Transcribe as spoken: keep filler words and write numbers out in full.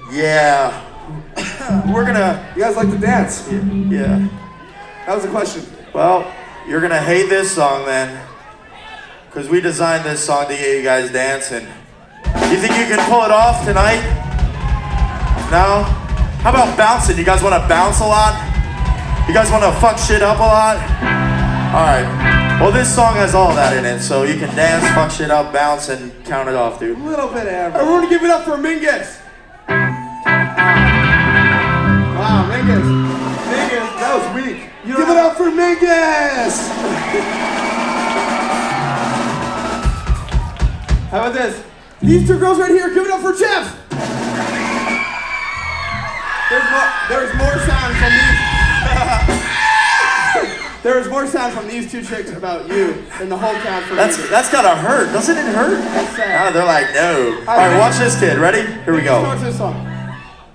Yeah. We're gonna... You guys like to dance? Yeah. That was a question. Well, you're gonna hate this song then. Because we designed this song to get you guys dancing. You think you can pull it off tonight? No? How about bouncing? You guys wanna bounce a lot? You guys wanna fuck shit up a lot? Alright. Well, this song has all that in it, so you can dance, fuck shit up, bounce, and count it off, dude. A little bit of everything. Everyone give it up for Mingus. Wow, Mingus. Mingus, that was weak. You give it up for Mingus! How about this? These two girls right here, give it up for Jeff! There's more, there's more sound from these... There's more sound from these two chicks about you than the whole crowd for That's, Mingus. that's gotta hurt. Doesn't it hurt? That's sad. Ah, they're like, no. Alright, watch this kid. Ready? Here we go. Start this song.